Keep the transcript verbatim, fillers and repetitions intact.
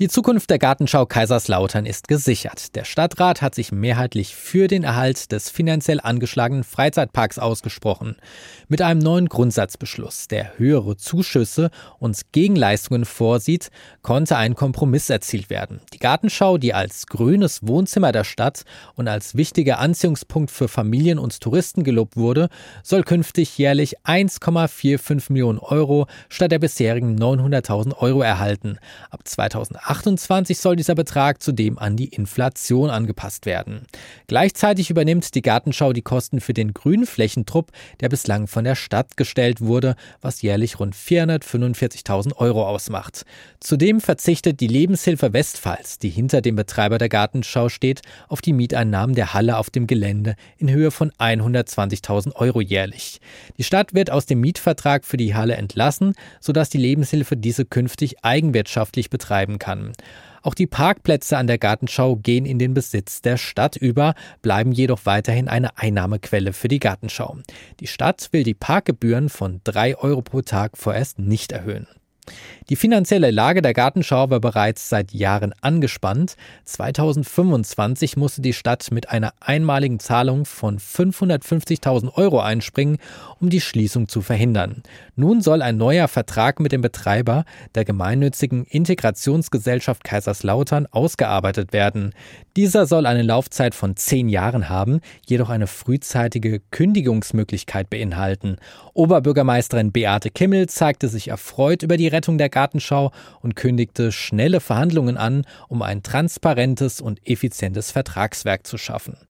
Die Zukunft der Gartenschau Kaiserslautern ist gesichert. Der Stadtrat hat sich mehrheitlich für den Erhalt des finanziell angeschlagenen Freizeitparks ausgesprochen. Mit einem neuen Grundsatzbeschluss, der höhere Zuschüsse und Gegenleistungen vorsieht, konnte ein Kompromiss erzielt werden. Die Gartenschau, die als grünes Wohnzimmer der Stadt und als wichtiger Anziehungspunkt für Familien und Touristen gelobt wurde, soll künftig jährlich eins Komma fünfundvierzig Millionen Euro statt der bisherigen neunhunderttausend Euro erhalten. Ab zweitausendachtundzwanzig soll dieser Betrag zudem an die Inflation angepasst werden. Gleichzeitig übernimmt die Gartenschau die Kosten für den Grünflächentrupp, der bislang von der Stadt gestellt wurde, was jährlich rund vierhundertfünfundvierzigtausend Euro ausmacht. Zudem verzichtet die Lebenshilfe Westpfalz, die hinter dem Betreiber der Gartenschau steht, auf die Mieteinnahmen der Halle auf dem Gelände in Höhe von hundertzwanzigtausend Euro jährlich. Die Stadt wird aus dem Mietvertrag für die Halle entlassen, sodass die Lebenshilfe diese künftig eigenwirtschaftlich betreiben kann. Auch die Parkplätze an der Gartenschau gehen in den Besitz der Stadt über, bleiben jedoch weiterhin eine Einnahmequelle für die Gartenschau. Die Stadt will die Parkgebühren von drei Euro pro Tag vorerst nicht erhöhen. Die finanzielle Lage der Gartenschau war bereits seit Jahren angespannt. zweitausendfünfundzwanzig musste die Stadt mit einer einmaligen Zahlung von fünfhundertfünfzigtausend Euro einspringen, um die Schließung zu verhindern. Nun soll ein neuer Vertrag mit dem Betreiber, der gemeinnützigen Integrationsgesellschaft Kaiserslautern, ausgearbeitet werden. Dieser soll eine Laufzeit von zehn Jahren haben, jedoch eine frühzeitige Kündigungsmöglichkeit beinhalten. Oberbürgermeisterin Beate Kimmel zeigte sich erfreut über die Rettung der Gartenschau und kündigte schnelle Verhandlungen an, um ein transparentes und effizientes Vertragswerk zu schaffen.